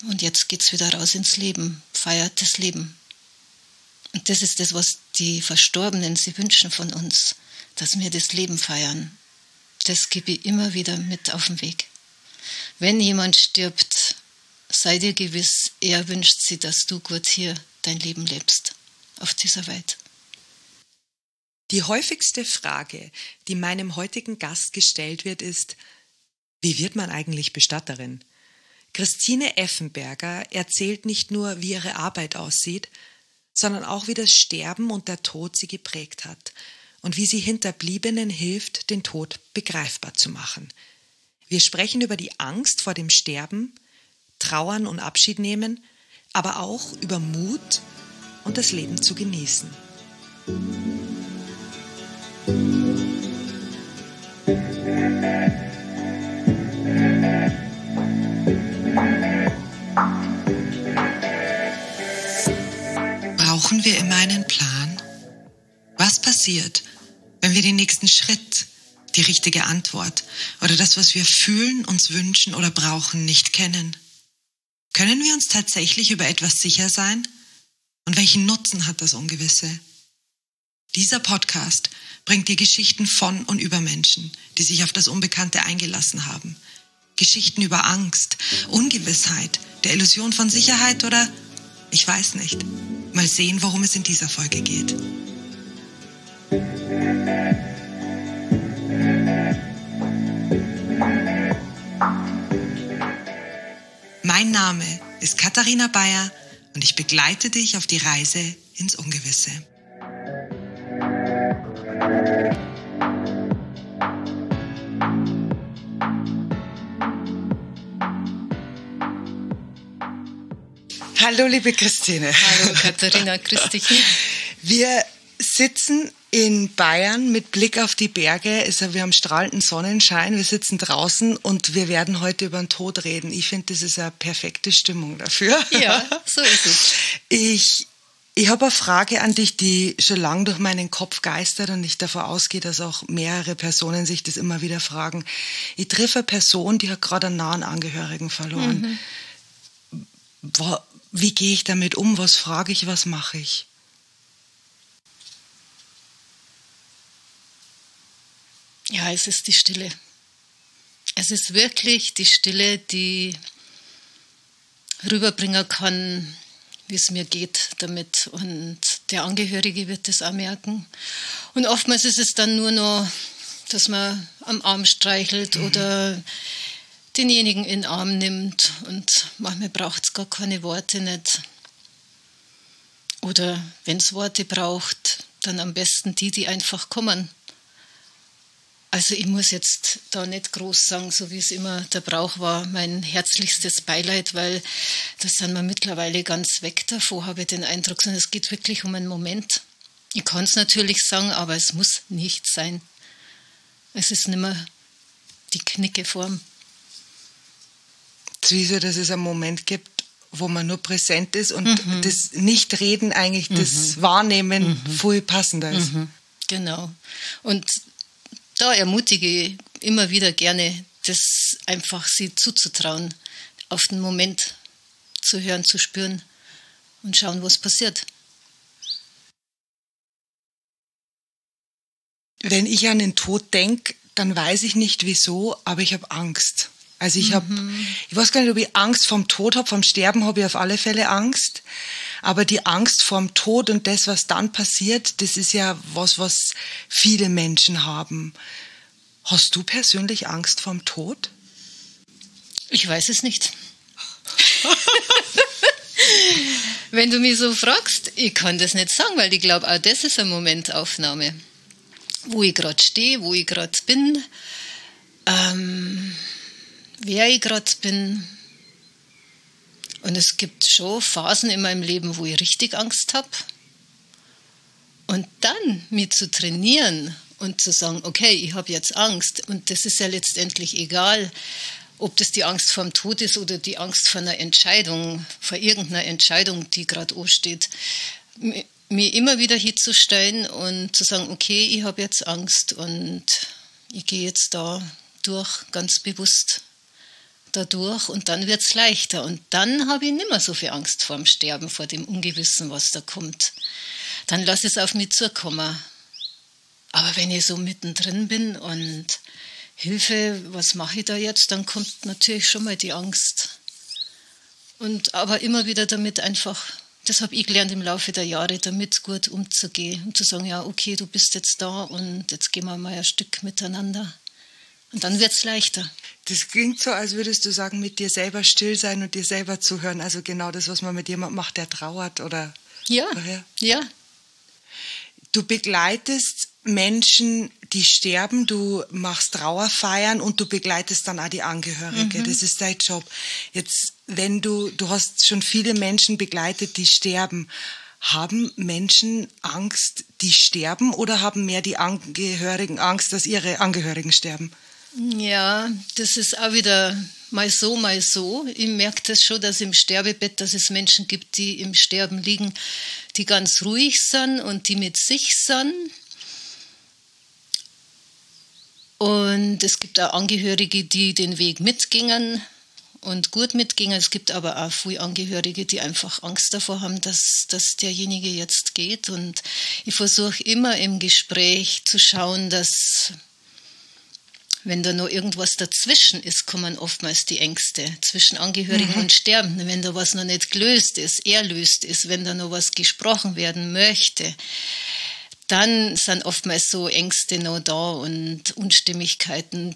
und jetzt geht's wieder raus ins Leben, feiert das Leben. Und das ist das, was die Verstorbenen sie wünschen von uns, dass wir das Leben feiern. Das gebe ich immer wieder mit auf den Weg. Wenn jemand stirbt, sei dir gewiss, er wünscht sich, dass du gut hier dein Leben lebst, auf dieser Welt. Die häufigste Frage, die meinem heutigen Gast gestellt wird, ist: Wie wird man eigentlich Bestatterin? Christine Effenberger erzählt nicht nur, wie ihre Arbeit aussieht, sondern auch, wie das Sterben und der Tod sie geprägt hat und wie sie Hinterbliebenen hilft, den Tod begreifbar zu machen. Wir sprechen über die Angst vor dem Sterben, Trauern und Abschied nehmen, aber auch über Mut und das Leben zu genießen. Brauchen wir immer einen Plan? Was passiert, wenn wir den nächsten Schritt, die richtige Antwort oder das, was wir fühlen, uns wünschen oder brauchen, nicht kennen? Können wir uns tatsächlich über etwas sicher sein? Und welchen Nutzen hat das Ungewisse? Dieser Podcast bringt dir Geschichten von und über Menschen, die sich auf das Unbekannte eingelassen haben. Geschichten über Angst, Ungewissheit, der Illusion von Sicherheit oder, ich weiß nicht. Mal sehen, worum es in dieser Folge geht. Mein Name ist Katharina Bayer und ich begleite dich auf die Reise ins Ungewisse. Hallo, liebe Christine. Hallo Katharina, grüß dich. Wir sitzen in Bayern mit Blick auf die Berge. Wir haben strahlenden Sonnenschein, wir sitzen draußen und wir werden heute über den Tod reden. Ich finde, das ist eine perfekte Stimmung dafür. Ja, so ist es. Ich habe eine Frage an dich, die schon lange durch meinen Kopf geistert und ich davon ausgehe, dass auch mehrere Personen sich das immer wieder fragen. Ich treffe eine Person, die hat gerade einen nahen Angehörigen verloren. Wie gehe ich damit um? Was frage ich? Was mache ich? Ja, es ist die Stille. Es ist wirklich die Stille, die rüberbringen kann, wie es mir geht damit. Und der Angehörige wird das auch merken. Und oftmals ist es dann nur noch, dass man am Arm streichelt oder denjenigen in den Arm nimmt. Und manchmal braucht es gar keine Worte nicht. Oder wenn es Worte braucht, dann am besten die einfach kommen. Also ich muss jetzt da nicht groß sagen, so wie es immer der Brauch war, mein herzlichstes Beileid, weil das sind wir mittlerweile ganz weg davon, habe ich den Eindruck, sondern es geht wirklich um einen Moment. Ich kann es natürlich sagen, aber es muss nicht sein. Es ist nicht mehr die Knickeform. Es ist wie so, dass es einen Moment gibt, wo man nur präsent ist und das Nichtreden eigentlich, das Wahrnehmen viel passender ist. Genau. Und da ermutige ich immer wieder gerne, das einfach sie zuzutrauen, auf den Moment zu hören, zu spüren und schauen, was passiert. Wenn ich an den Tod denke, dann weiß ich nicht wieso, aber ich habe Angst. Also ich weiß gar nicht, ob ich Angst vorm Tod habe, vom Sterben habe ich auf alle Fälle Angst. Aber die Angst vorm Tod und das, was dann passiert, das ist ja was viele Menschen haben. Hast du persönlich Angst vorm Tod? Ich weiß es nicht. Wenn du mich so fragst, ich kann das nicht sagen, weil ich glaube, auch das ist eine Momentaufnahme. Wo ich gerade stehe, wo ich gerade bin, wer ich gerade bin. Und es gibt schon Phasen in meinem Leben, wo ich richtig Angst habe. Und dann mich zu trainieren und zu sagen, okay, ich habe jetzt Angst. Und das ist ja letztendlich egal, ob das die Angst vor dem Tod ist oder die Angst vor einer Entscheidung, vor irgendeiner Entscheidung, die gerade ansteht. Mir immer wieder hinzustellen und zu sagen, okay, ich habe jetzt Angst und ich gehe jetzt da durch, ganz bewusst dadurch und dann wird's leichter. Und dann habe ich nicht mehr so viel Angst vor dem Sterben, vor dem Ungewissen, was da kommt. Dann lasse ich es auf mich zukommen. Aber wenn ich so mittendrin bin und Hilfe, was mache ich da jetzt, dann kommt natürlich schon mal die Angst. Und aber immer wieder damit einfach, das habe ich gelernt im Laufe der Jahre, damit gut umzugehen und zu sagen, ja, okay, du bist jetzt da und jetzt gehen wir mal ein Stück miteinander. Und dann wird's leichter. Das klingt so, als würdest du sagen, mit dir selber still sein und dir selber zuhören. Also genau das, was man mit jemandem macht, der trauert, oder? Ja, ja. Du begleitest Menschen, die sterben, du machst Trauerfeiern und du begleitest dann auch die Angehörige. Das ist dein Job. Jetzt, wenn du hast schon viele Menschen begleitet, die sterben. Haben Menschen Angst, die sterben, oder haben mehr die Angehörigen Angst, dass ihre Angehörigen sterben? Ja, das ist auch wieder mal so, mal so. Ich merke das schon, dass im Sterbebett, dass es Menschen gibt, die im Sterben liegen, die ganz ruhig sind und die mit sich sind. Und es gibt auch Angehörige, die den Weg mitgingen und gut mitgingen. Es gibt aber auch viele Angehörige, die einfach Angst davor haben, dass derjenige jetzt geht. Und ich versuche immer im Gespräch zu schauen, dass, wenn da noch irgendwas dazwischen ist, kommen oftmals die Ängste zwischen Angehörigen und Sterbenden. Wenn da was noch nicht gelöst ist, erlöst ist, wenn da noch was gesprochen werden möchte, dann sind oftmals so Ängste noch da und Unstimmigkeiten.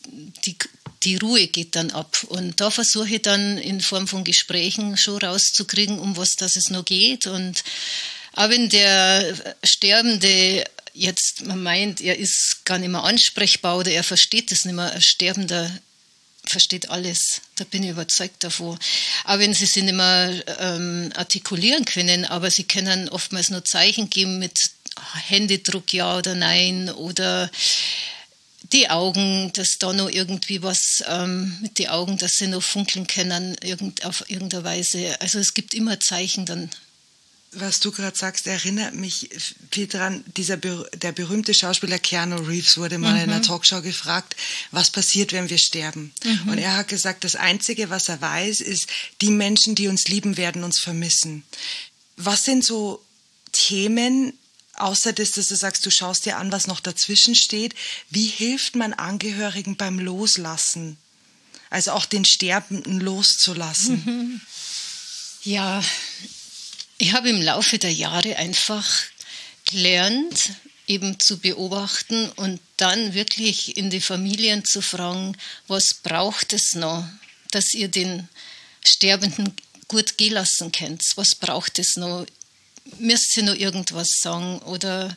Die Ruhe geht dann ab. Und da versuche ich dann in Form von Gesprächen schon rauszukriegen, um was das es noch geht. Und auch wenn der Sterbende jetzt, man meint, er ist gar nicht mehr ansprechbar oder er versteht es nicht mehr, ein Sterbender versteht alles, da bin ich überzeugt davon. Auch wenn sie sich nicht mehr artikulieren können, aber sie können oftmals nur Zeichen geben mit Händedruck, ja oder nein, oder die Augen, dass da noch irgendwie was mit den Augen, dass sie noch funkeln können auf irgendeine Weise. Also es gibt immer Zeichen dann. Was du gerade sagst, erinnert mich viel dran, der berühmte Schauspieler Keanu Reeves wurde mal in einer Talkshow gefragt, was passiert, wenn wir sterben? Und er hat gesagt, das Einzige, was er weiß, ist, die Menschen, die uns lieben, werden uns vermissen. Was sind so Themen, außer dass du sagst, du schaust dir an, was noch dazwischen steht, wie hilft man Angehörigen beim Loslassen? Also auch den Sterbenden loszulassen? Ja, ich habe im Laufe der Jahre einfach gelernt, eben zu beobachten und dann wirklich in die Familien zu fragen, was braucht es noch, dass ihr den Sterbenden gut gehen lassen könnt? Was braucht es noch? Müsst ihr noch irgendwas sagen oder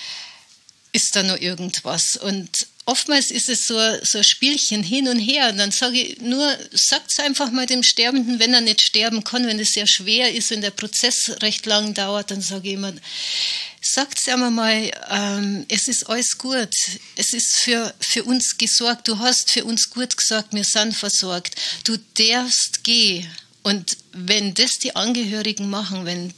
ist da noch irgendwas? Und oftmals ist es so ein Spielchen hin und her. Und dann sage ich nur, sagt's einfach mal dem Sterbenden, wenn er nicht sterben kann, wenn es sehr schwer ist, wenn der Prozess recht lang dauert, dann sage ich immer, sagt's einmal mal, es ist alles gut. Es ist für uns gesorgt. Du hast für uns gut gesorgt, wir sind versorgt. Du darfst gehen. Und wenn das die Angehörigen machen, wenn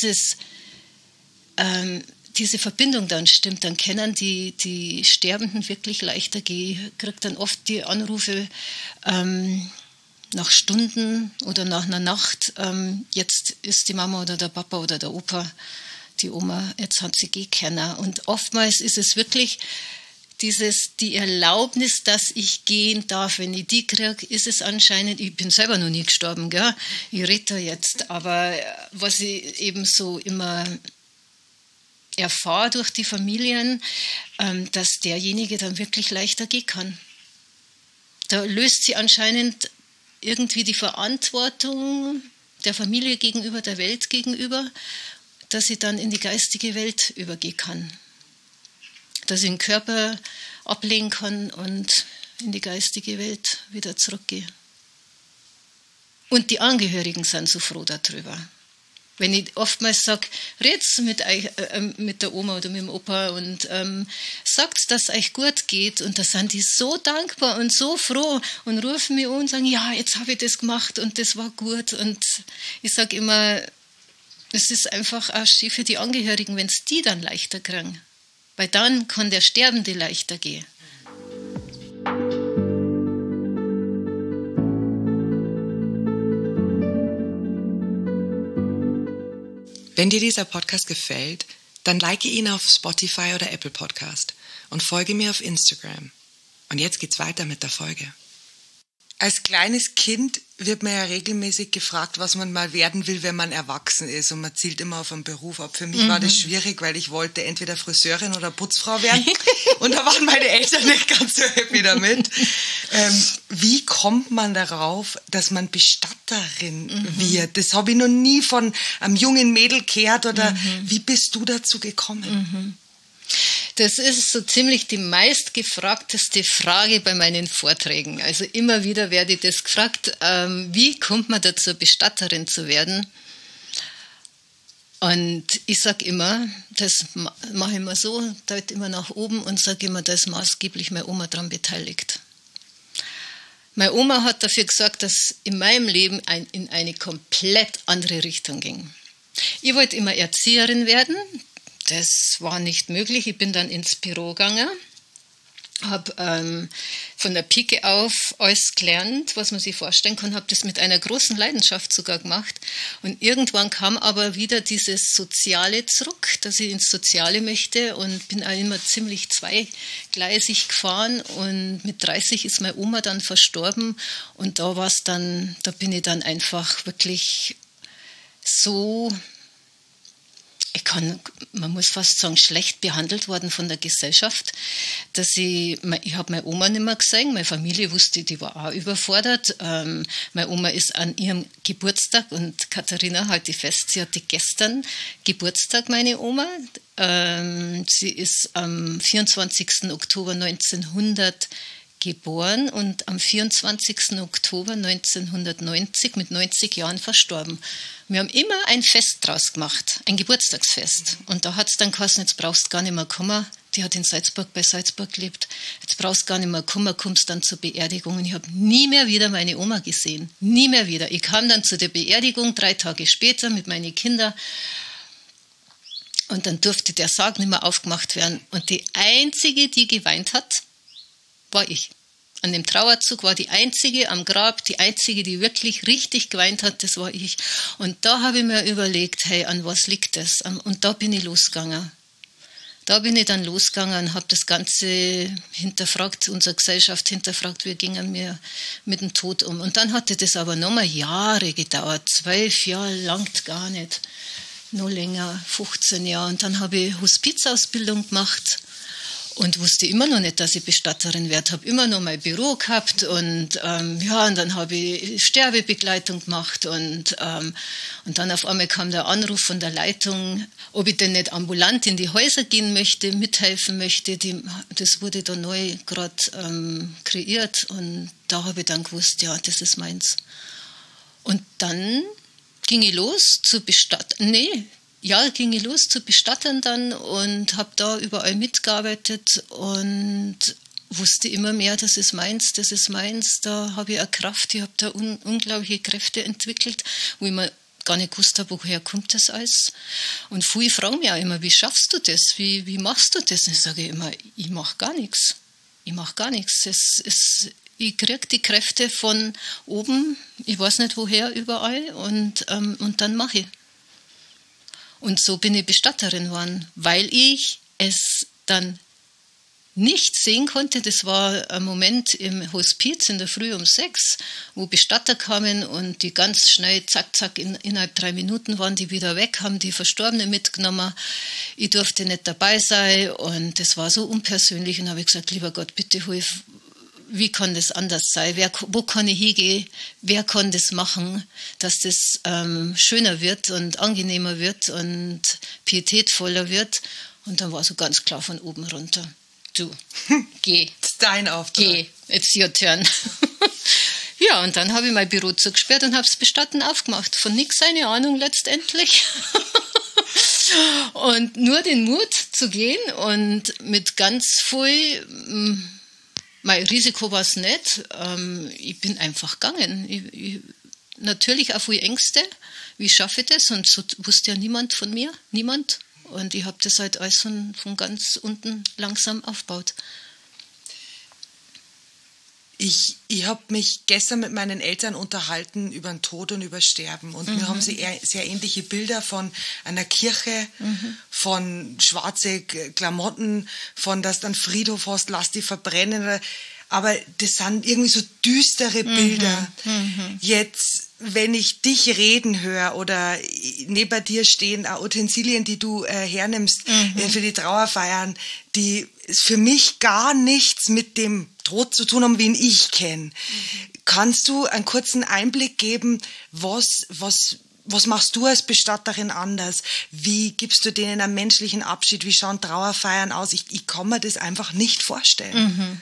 diese Verbindung dann stimmt, dann können die Sterbenden wirklich leichter gehen. Ich kriege dann oft die Anrufe nach Stunden oder nach einer Nacht, jetzt ist die Mama oder der Papa oder der Opa, die Oma, jetzt hat sie gehen können. Und oftmals ist es wirklich die Erlaubnis, dass ich gehen darf. Wenn ich die kriege, ist es anscheinend, ich bin selber noch nie gestorben, gell? Ich rede da jetzt, aber was ich eben so immer erfahre durch die Familien, dass derjenige dann wirklich leichter gehen kann. Da löst sie anscheinend irgendwie die Verantwortung der Familie gegenüber, der Welt gegenüber, dass sie dann in die geistige Welt übergehen kann. Dass ich den Körper ablegen kann und in die geistige Welt wieder zurückgehe. Und die Angehörigen sind so froh darüber. Wenn ich oftmals sage, red's mit der Oma oder mit dem Opa und sagt, dass es euch gut geht, und da sind die so dankbar und so froh und rufen mich an und sagen, ja, jetzt habe ich das gemacht und das war gut. Und ich sage immer, es ist einfach auch schön für die Angehörigen, wenn es die dann leichter kriegen. Weil dann kann der Sterbende leichter gehen. Wenn dir dieser Podcast gefällt, dann like ihn auf Spotify oder Apple Podcast und folge mir auf Instagram. Und jetzt geht's weiter mit der Folge. Als kleines Kind wird man ja regelmäßig gefragt, was man mal werden will, wenn man erwachsen ist. Und man zielt immer auf einen Beruf ab. Für mich war das schwierig, weil ich wollte entweder Friseurin oder Putzfrau werden. Und da waren meine Eltern nicht ganz so happy damit. Wie kommt man darauf, dass man Bestatterin wird? Das habe ich noch nie von einem jungen Mädel gehört. Oder wie bist du dazu gekommen? Das ist so ziemlich die meistgefragteste Frage bei meinen Vorträgen. Also immer wieder werde ich das gefragt, wie kommt man dazu, Bestatterin zu werden? Und ich sage immer, das mache ich immer so, deute immer nach oben und sage immer, da ist maßgeblich meine Oma daran beteiligt. Meine Oma hat dafür gesorgt, dass in meinem Leben in eine komplett andere Richtung ging. Ich wollte immer Erzieherin werden. Das war nicht möglich. Ich bin dann ins Büro gegangen, habe von der Pike auf alles gelernt, was man sich vorstellen kann, habe das mit einer großen Leidenschaft sogar gemacht. Und irgendwann kam aber wieder dieses Soziale zurück, dass ich ins Soziale möchte und bin auch immer ziemlich zweigleisig gefahren. Und mit 30 ist meine Oma dann verstorben und da bin ich dann einfach wirklich so... man muss fast sagen, schlecht behandelt worden von der Gesellschaft, dass ich habe meine Oma nicht mehr gesehen, meine Familie wusste, die war auch überfordert. Meine Oma ist an ihrem Geburtstag, und Katharina, halte ich fest, sie hatte gestern Geburtstag, meine Oma. Sie ist am 24. Oktober 1900 geboren und am 24. Oktober 1990 mit 90 Jahren verstorben. Wir haben immer ein Fest draus gemacht, ein Geburtstagsfest. Und da hat es dann geheißen, jetzt brauchst du gar nicht mehr kommen. Die hat in Salzburg bei Salzburg gelebt. Jetzt brauchst du gar nicht mehr kommen, kommst dann zur Beerdigung. Und ich habe nie mehr wieder meine Oma gesehen. Nie mehr wieder. Ich kam dann zu der Beerdigung 3 Tage später mit meinen Kindern. Und dann durfte der Sarg nicht mehr aufgemacht werden. Und die Einzige, die geweint hat, war ich. An dem Trauerzug war die Einzige am Grab, die Einzige, die wirklich richtig geweint hat, das war ich. Und da habe ich mir überlegt, hey, an was liegt das? Und da bin ich losgegangen. Da bin ich dann losgegangen und habe das Ganze hinterfragt, unsere Gesellschaft hinterfragt, wie gingen wir mit dem Tod um. Und dann hatte das aber nochmal Jahre gedauert, 12 Jahre langt gar nicht, noch länger, 15 Jahre. Und dann habe ich Hospizausbildung gemacht. Und wusste immer noch nicht, dass ich Bestatterin werde. Habe immer noch mein Büro gehabt und und dann habe ich Sterbebegleitung gemacht und dann auf einmal kam der Anruf von der Leitung, ob ich denn nicht ambulant in die Häuser gehen möchte, mithelfen möchte. Das wurde da neu gerade kreiert und da habe ich dann gewusst, ja, das ist meins. Und dann ging ich los zu ging ich los zu Bestattern dann und habe da überall mitgearbeitet und wusste immer mehr, das ist meins, da habe ich eine Kraft, ich habe da unglaubliche Kräfte entwickelt, wo ich mir gar nicht gewusst habe, woher kommt das alles. Und viele fragen mich auch immer, wie schaffst du das, wie machst du das? Und ich sage immer, ich mache gar nichts. Ich kriege die Kräfte von oben, ich weiß nicht woher, überall und dann mache ich. Und so bin ich Bestatterin geworden, weil ich es dann nicht sehen konnte. Das war ein Moment im Hospiz in der Früh um 6, wo Bestatter kamen und die ganz schnell, zack, zack, innerhalb 3 Minuten waren die wieder weg, haben die Verstorbene mitgenommen. Ich durfte nicht dabei sein und das war so unpersönlich. Und habe ich gesagt, lieber Gott, bitte hilf, wie kann das anders sein? Wo kann ich hingehen? Wer kann das machen, dass das schöner wird und angenehmer wird und pietätvoller wird? Und dann war so ganz klar von oben runter. Du, geh. Das ist dein Auftrag. Geh, it's your turn. Ja, und dann habe ich mein Büro zugesperrt und habe das Bestatten aufgemacht. Von nichts eine Ahnung letztendlich. Und nur den Mut zu gehen und mit ganz viel... Mein Risiko war es nicht. Ich bin einfach gegangen. Natürlich auch viel Ängste. Wie schaffe ich das? Und so wusste ja niemand von mir. Niemand. Und ich habe das halt alles von ganz unten langsam aufgebaut. Ich habe mich gestern mit meinen Eltern unterhalten über den Tod und über Sterben. Und mir haben sie sehr ähnliche Bilder von einer Kirche, von schwarze Klamotten, von dass du einen Friedhof hast, lass die verbrennen. Aber das sind irgendwie so düstere Bilder. Jetzt, wenn ich dich reden höre oder neben dir stehen auch Utensilien, die du hernimmst für die Trauerfeiern, die für mich gar nichts mit dem Tod zu tun haben, wie ihn ich kenne. Kannst du einen kurzen Einblick geben, was machst du als Bestatterin anders? Wie gibst du denen einen menschlichen Abschied? Wie schauen Trauerfeiern aus? Ich kann mir das einfach nicht vorstellen.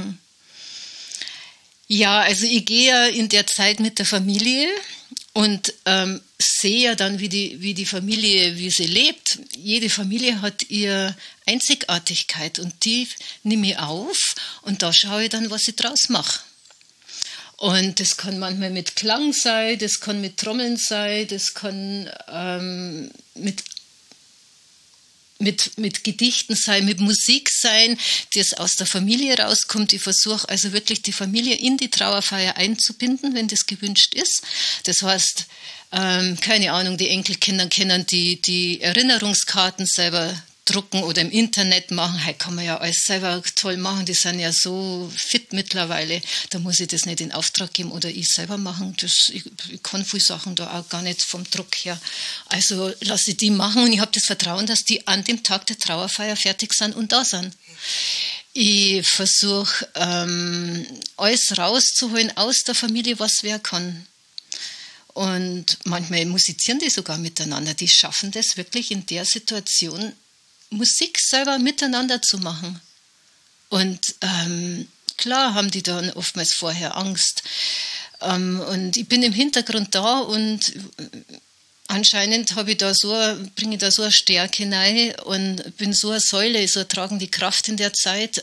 Ja, also ich gehe ja in der Zeit mit der Familie und sehe ja dann, wie die Familie, wie sie lebt. Jede Familie hat ihre Einzigartigkeit und die nehme ich auf und da schaue ich dann, was ich draus mache. Und das kann manchmal mit Klang sein, das kann mit Trommeln sein, das kann mit Gedichten sein, mit Musik sein, das aus der Familie rauskommt. Ich versuche also wirklich die Familie in die Trauerfeier einzubinden, wenn das gewünscht ist. Das heißt, keine Ahnung, die Enkelkinder können die Erinnerungskarten selber drucken oder im Internet machen. Heute kann man ja alles selber toll machen. Die sind ja so fit mittlerweile. Da muss ich das nicht in Auftrag geben oder ich selber machen. Ich kann viele Sachen da auch gar nicht vom Druck her. Also lasse ich die machen und ich habe das Vertrauen, dass die an dem Tag der Trauerfeier fertig sind und da sind. Ich versuche, alles rauszuholen aus der Familie, was wer kann. Und manchmal musizieren die sogar miteinander. Die schaffen das wirklich in der Situation, Musik selber miteinander zu machen. Und klar haben die dann oftmals vorher Angst. Und ich bin im Hintergrund da und anscheinend bringe ich da so eine Stärke rein und bin so eine Säule, so eine tragende Kraft in der Zeit,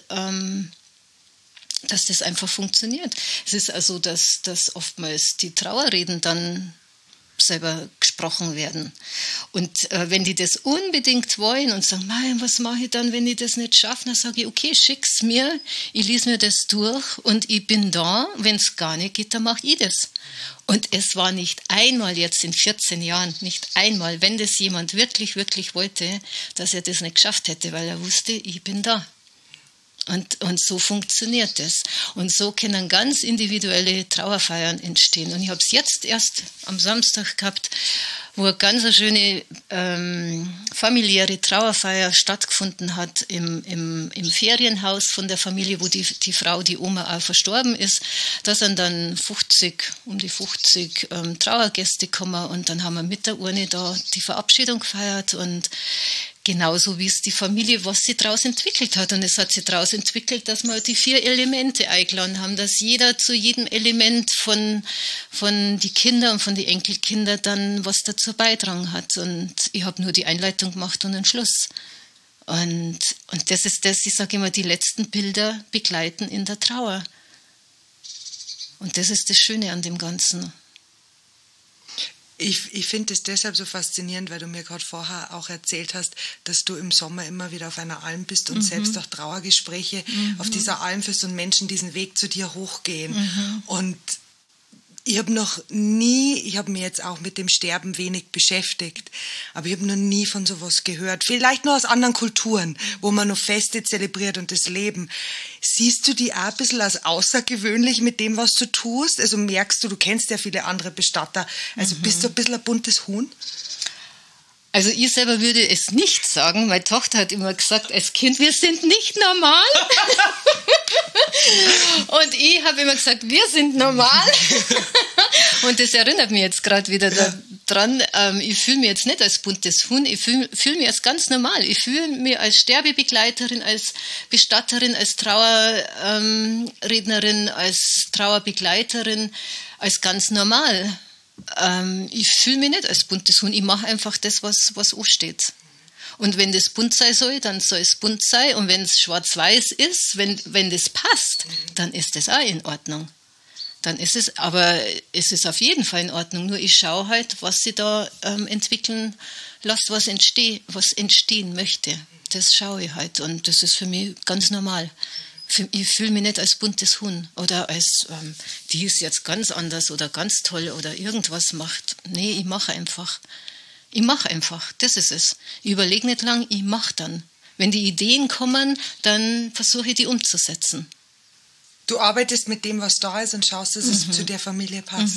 dass das einfach funktioniert. Es ist also, dass oftmals die Trauerreden dann selber gesprochen werden. Und wenn die das unbedingt wollen und sagen, Mann, was mache ich dann, wenn ich das nicht schaffe, dann sage ich, okay, schick's mir, ich lese mir das durch und ich bin da. Wenn es gar nicht geht, dann mache ich das. Und es war nicht einmal jetzt in 14 Jahren, nicht einmal, wenn das jemand wirklich, wirklich wollte, dass er das nicht geschafft hätte, weil er wusste, ich bin da. Und so funktioniert das. Und so können ganz individuelle Trauerfeiern entstehen. Und ich habe es jetzt erst am Samstag gehabt, wo eine ganz schöne familiäre Trauerfeier stattgefunden hat im Ferienhaus von der Familie, wo die Frau, die Oma, auch verstorben ist. Da sind dann um die 50 Trauergäste gekommen und dann haben wir mit der Urne da die Verabschiedung gefeiert und genauso wie es die Familie, was sie daraus entwickelt hat. Und es hat sich daraus entwickelt, dass wir die 4 Elemente eingeladen haben, dass jeder zu jedem Element von die Kinder und von die Enkelkinder dann was dazu beitragen hat. Und ich habe nur die Einleitung gemacht und den Schluss. Und das ist das, ich sage immer, die letzten Bilder begleiten in der Trauer. Und das ist das Schöne an dem Ganzen. Ich finde es deshalb so faszinierend, weil du mir gerade vorher auch erzählt hast, dass du im Sommer immer wieder auf einer Alm bist und selbst auch Trauergespräche auf dieser Alm führst und Menschen diesen Weg zu dir hochgehen. Und ich habe mir jetzt auch mit dem Sterben wenig beschäftigt, aber ich habe noch nie von sowas gehört. Vielleicht nur aus anderen Kulturen, wo man noch Feste zelebriert und das Leben. Siehst du die auch ein bisschen als außergewöhnlich mit dem, was du tust? Also merkst du kennst ja viele andere Bestatter, also bist du ein bisschen ein buntes Huhn? Also ich selber würde es nicht sagen. Meine Tochter hat immer gesagt, als Kind, wir sind nicht normal. Und ich habe immer gesagt, wir sind normal. Und das erinnert mich jetzt gerade wieder daran. Ich fühle mich jetzt nicht als buntes Huhn, ich fühle mich als ganz normal. Ich fühle mich als Sterbebegleiterin, als Bestatterin, als Trauerrednerin, als Trauerbegleiterin, als ganz normal. Ich fühle mich nicht als buntes Huhn. Ich mache einfach das, was ansteht. Und wenn das bunt sein soll, dann soll es bunt sein. Und wenn es schwarz-weiß ist, wenn das passt, dann ist das auch in Ordnung. Dann ist es, aber es ist auf jeden Fall in Ordnung. Nur ich schaue halt, was sie da entwickeln lässt, was entstehen möchte. Das schaue ich halt. Und das ist für mich ganz normal. Ich fühle mich nicht als buntes Huhn oder als, die ist jetzt ganz anders oder ganz toll oder irgendwas macht. Nee, ich mache einfach. Ich mache einfach, das ist es. Ich überlege nicht lang, ich mache dann. Wenn die Ideen kommen, dann versuche ich die umzusetzen. Du arbeitest mit dem, was da ist und schaust, dass es zu der Familie passt.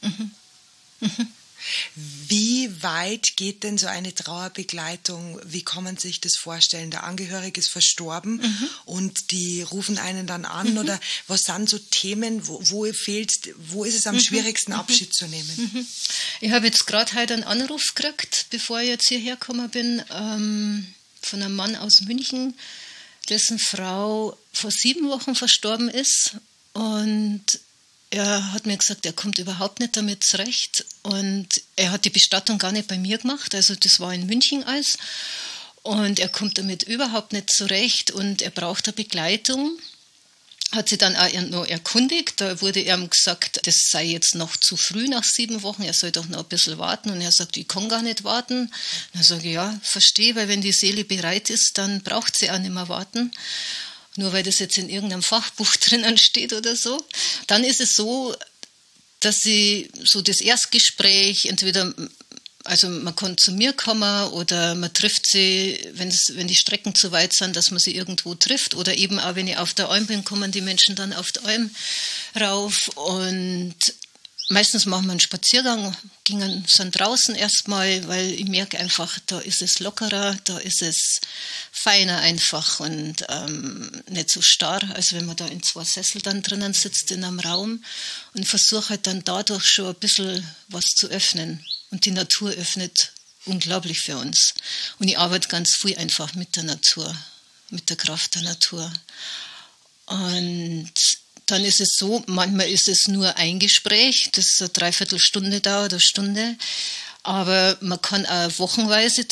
Wie weit geht denn so eine Trauerbegleitung? Wie kann man sich das vorstellen? Der Angehörige ist verstorben und die rufen einen dann an oder was sind so Themen, wo ist es am schwierigsten Abschied zu nehmen? Ich habe jetzt gerade heute einen Anruf gekriegt, bevor ich jetzt hierher gekommen bin, von einem Mann aus München, dessen Frau vor 7 Wochen verstorben ist und er hat mir gesagt, er kommt überhaupt nicht damit zurecht und er hat die Bestattung gar nicht bei mir gemacht, also das war in München alles und er kommt damit überhaupt nicht zurecht und er braucht eine Begleitung. Hat sie dann auch noch erkundigt, da wurde ihm gesagt, das sei jetzt noch zu früh nach 7 Wochen, er soll doch noch ein bisschen warten und er sagt, ich kann gar nicht warten. Und dann sage ich, ja, verstehe, weil wenn die Seele bereit ist, dann braucht sie auch nicht mehr warten. Nur weil das jetzt in irgendeinem Fachbuch drinnen steht oder so. Dann ist es so, dass sie so das Erstgespräch entweder, also man kann zu mir kommen oder man trifft sie, wenn die Strecken zu weit sind, dass man sie irgendwo trifft oder eben auch, wenn ich auf der Alm bin, kommen die Menschen dann auf der Alm rauf und meistens machen wir einen Spaziergang, sind draußen erstmal, weil ich merke einfach, da ist es lockerer, da ist es feiner einfach und nicht so starr, als wenn man da in 2 Sessel dann drinnen sitzt in einem Raum und ich versuche halt dann dadurch schon ein bisschen was zu öffnen und die Natur öffnet unglaublich für uns und ich arbeite ganz viel einfach mit der Natur, mit der Kraft der Natur und dann ist es so, manchmal ist es nur ein Gespräch, das eine Dreiviertelstunde dauert, eine Stunde. Aber man kann auch wochenweise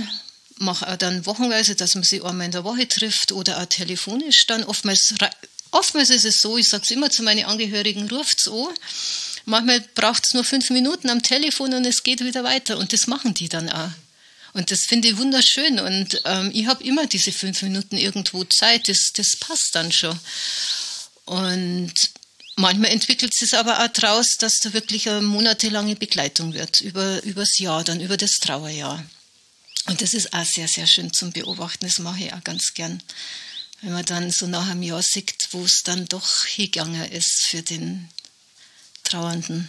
dass man sich einmal in der Woche trifft oder auch telefonisch dann. Oftmals ist es so, ich sage es immer zu meinen Angehörigen, ruft's an. Manchmal braucht es nur 5 Minuten am Telefon und es geht wieder weiter. Und das machen die dann auch. Und das finde ich wunderschön. Und ich habe immer diese 5 Minuten irgendwo Zeit, das passt dann schon. Und manchmal entwickelt es sich aber auch daraus, dass da wirklich eine monatelange Begleitung wird, übers Jahr, dann über das Trauerjahr. Und das ist auch sehr, sehr schön zum Beobachten, das mache ich auch ganz gern. Wenn man dann so nach einem Jahr sieht, wo es dann doch hingegangen ist für den Trauernden.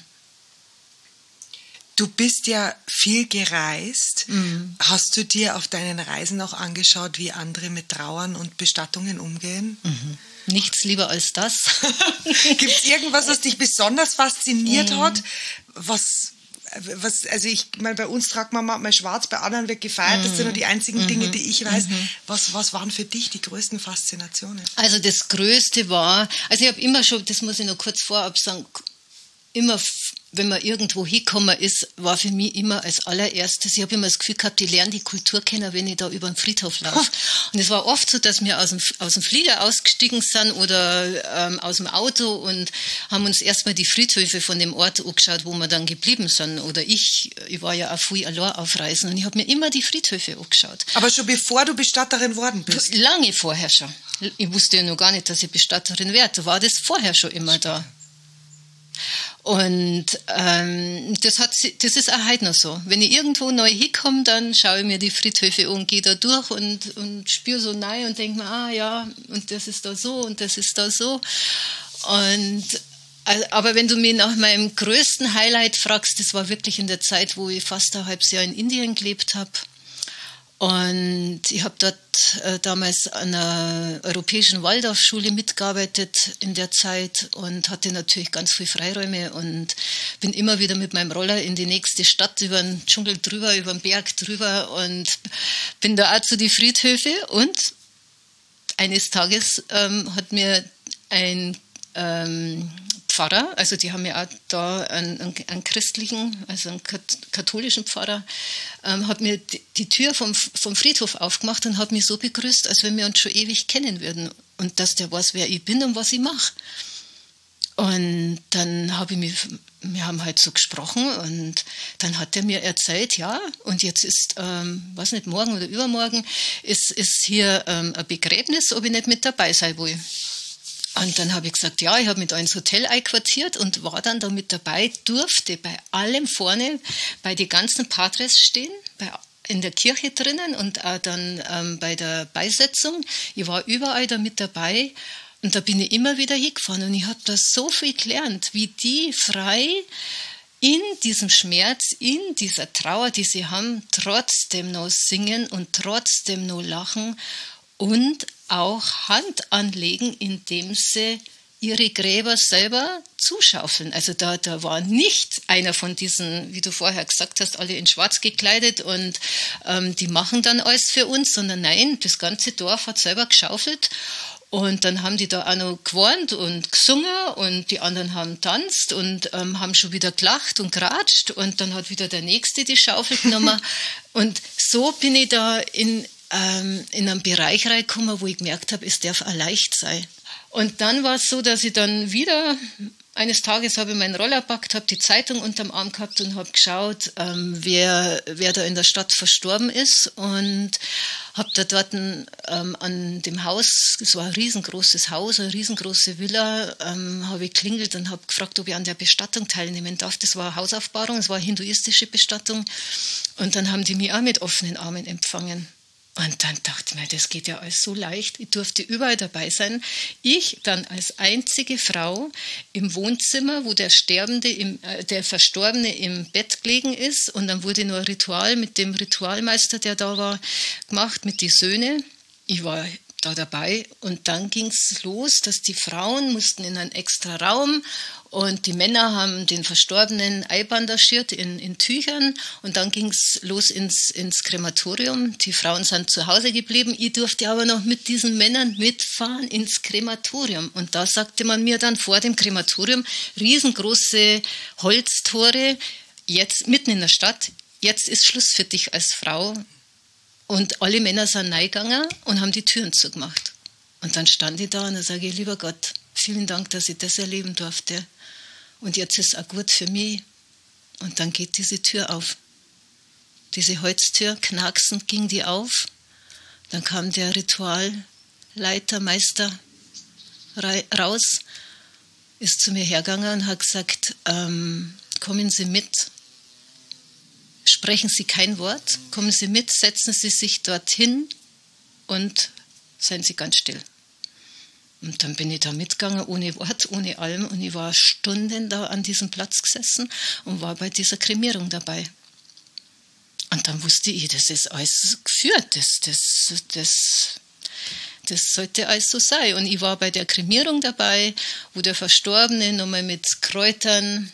Du bist ja viel gereist. Hast du dir auf deinen Reisen auch angeschaut, wie andere mit Trauern und Bestattungen umgehen? Nichts lieber als das. Gibt es irgendwas, was dich besonders fasziniert hat? Also ich meine, bei uns tragt man manchmal schwarz, bei anderen wird gefeiert. Das sind nur die einzigen Dinge, die ich weiß. Was waren für dich die größten Faszinationen? Also das Größte war, also ich habe immer schon, das muss ich noch kurz vorab sagen, immer, wenn man irgendwo hingekommen ist, war für mich immer als allererstes, ich habe immer das Gefühl gehabt, ich lerne die Kultur kennen, wenn ich da über den Friedhof laufe. Und es war oft so, dass wir aus dem Flieger ausgestiegen sind oder aus dem Auto und haben uns erstmal die Friedhöfe von dem Ort angeschaut, wo wir dann geblieben sind. Oder ich war ja auch viel allein auf Reisen und ich habe mir immer die Friedhöfe angeschaut. Aber schon bevor du Bestatterin worden bist? Lange vorher schon. Ich wusste ja noch gar nicht, dass ich Bestatterin werde. Da war das vorher schon immer da. Und das ist auch heute noch so. Wenn ich irgendwo neu hinkomme, dann schaue ich mir die Friedhöfe an, gehe da durch und spüre so rein und denke mir, ja, und das ist da so und das ist da so. Aber wenn du mich nach meinem größten Highlight fragst, das war wirklich in der Zeit, wo ich fast ein halbes Jahr in Indien gelebt habe. Und ich habe dort damals an einer europäischen Waldorfschule mitgearbeitet in der Zeit und hatte natürlich ganz viel Freiräume und bin immer wieder mit meinem Roller in die nächste Stadt über den Dschungel drüber, über den Berg drüber und bin da auch zu die Friedhöfe und eines Tages hat mir ein Pfarrer, also die haben ja auch da einen christlichen, also einen katholischen Pfarrer, hat mir die Tür vom Friedhof aufgemacht und hat mich so begrüßt, als wenn wir uns schon ewig kennen würden und dass der weiß, wer ich bin und was ich mache. Und dann wir haben halt so gesprochen und dann hat er mir erzählt, ja, und jetzt ist, weiß nicht, morgen oder übermorgen ist hier ein Begräbnis, ob ich nicht mit dabei sein will. Und dann habe ich gesagt, ja, ich habe mich da ins Hotel einquartiert und war dann da mit dabei, durfte bei allem vorne, bei den ganzen Patres stehen, in der Kirche drinnen und auch dann bei der Beisetzung. Ich war überall da mit dabei und da bin ich immer wieder hingefahren und ich habe da so viel gelernt, wie die frei in diesem Schmerz, in dieser Trauer, die sie haben, trotzdem noch singen und trotzdem noch lachen und auch Hand anlegen, indem sie ihre Gräber selber zuschaufeln. Also da war nicht einer von diesen, wie du vorher gesagt hast, alle in schwarz gekleidet und die machen dann alles für uns, sondern nein, das ganze Dorf hat selber geschaufelt. Und dann haben die da auch noch gewarnt und gesungen und die anderen haben tanzt und haben schon wieder gelacht und geratscht und dann hat wieder der Nächste die Schaufel genommen. Und so bin ich da in einen Bereich reingekommen, wo ich gemerkt habe, es darf auch leicht sein. Und dann war es so, dass ich dann wieder, eines Tages habe ich meinen Roller gepackt, habe die Zeitung unterm Arm gehabt und habe geschaut, wer da in der Stadt verstorben ist und habe da dort an dem Haus, es war ein riesengroßes Haus, eine riesengroße Villa, habe ich geklingelt und habe gefragt, ob ich an der Bestattung teilnehmen darf. Das war eine Hausaufbahrung, es war eine hinduistische Bestattung und dann haben die mich auch mit offenen Armen empfangen. Und dann dachte ich mir, das geht ja alles so leicht. Ich durfte überall dabei sein. Ich dann als einzige Frau im Wohnzimmer, wo der Verstorbene im Bett gelegen ist. Und dann wurde nur ein Ritual mit dem Ritualmeister, der da war, gemacht, mit den Söhnen. Ich war da dabei und dann ging es los, dass die Frauen mussten in einen extra Raum und die Männer haben den Verstorbenen einbandagiert in Tüchern und dann ging es los ins Krematorium. Die Frauen sind zu Hause geblieben, ich durfte aber noch mit diesen Männern mitfahren ins Krematorium und da sagte man mir dann vor dem Krematorium, riesengroße Holztore, jetzt mitten in der Stadt, jetzt ist Schluss für dich als Frau. Und alle Männer sind reingegangen und haben die Türen zugemacht. Und dann stand ich da und dann sage ich, lieber Gott, vielen Dank, dass ich das erleben durfte. Und jetzt ist es auch gut für mich. Und dann geht diese Tür auf. Diese Holztür, knacksend ging die auf. Dann kam der Ritualleiter, Meister raus, ist zu mir hergegangen und hat gesagt, kommen Sie mit. Sprechen Sie kein Wort, kommen Sie mit, setzen Sie sich dorthin und seien Sie ganz still. Und dann bin ich da mitgegangen, ohne Wort, ohne allem. Und ich war Stunden da an diesem Platz gesessen und war bei dieser Kremierung dabei. Und dann wusste ich, das ist alles geführt, das sollte alles so sein. Und ich war bei der Kremierung dabei, wo der Verstorbene nochmal mit Kräutern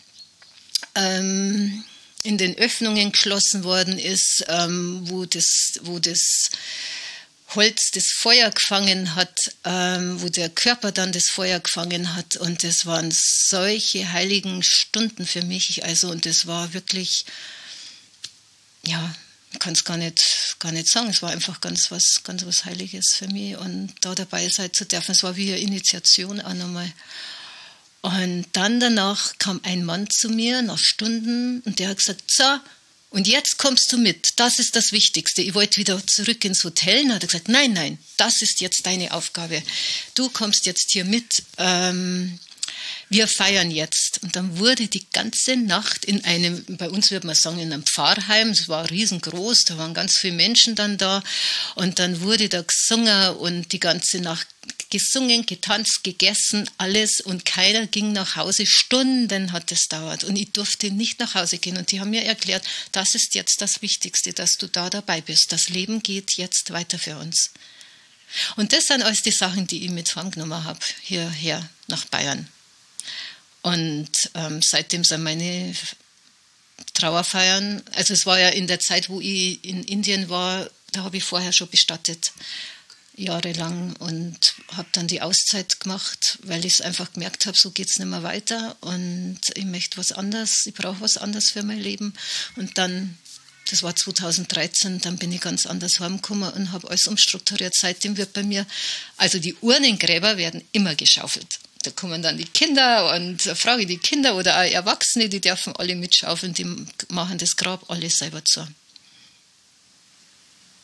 in den Öffnungen geschlossen worden ist, wo das Holz das Feuer gefangen hat, wo der Körper dann das Feuer gefangen hat. Und das waren solche heiligen Stunden für mich. Also, und das war wirklich, ja, ich kann es gar nicht sagen. Es war einfach ganz was Heiliges für mich. Und da dabei sein zu dürfen, es war wie eine Initiation auch nochmal. Und dann danach kam ein Mann zu mir nach Stunden und der hat gesagt, so, und jetzt kommst du mit, das ist das Wichtigste. Ich wollte wieder zurück ins Hotel und hat er gesagt, nein, das ist jetzt deine Aufgabe. Du kommst jetzt hier mit, wir feiern jetzt. Und dann wurde die ganze Nacht in einem, bei uns würde man sagen, in einem Pfarrheim, es war riesengroß, da waren ganz viele Menschen dann da und dann wurde da gesungen und die ganze Nacht gesungen, getanzt, gegessen, alles und keiner ging nach Hause. Stunden hat es dauert und ich durfte nicht nach Hause gehen und die haben mir erklärt, das ist jetzt das Wichtigste, dass du da dabei bist. Das Leben geht jetzt weiter für uns. Und das sind alles die Sachen, die ich mit heimgenommen habe, hierher nach Bayern. Und seitdem sind meine Trauerfeiern, also es war ja in der Zeit, wo ich in Indien war, da habe ich vorher schon bestattet, jahrelang und habe dann die Auszeit gemacht, weil ich es einfach gemerkt habe, so geht es nicht mehr weiter und ich möchte was anderes, ich brauche was anderes für mein Leben. Und dann, das war 2013, dann bin ich ganz anders heimgekommen und habe alles umstrukturiert. Seitdem wird bei mir, also die Urnengräber werden immer geschaufelt. Da kommen dann die Kinder und frage die Kinder oder auch Erwachsene, die dürfen alle mitschaufeln, die machen das Grab alles selber zu.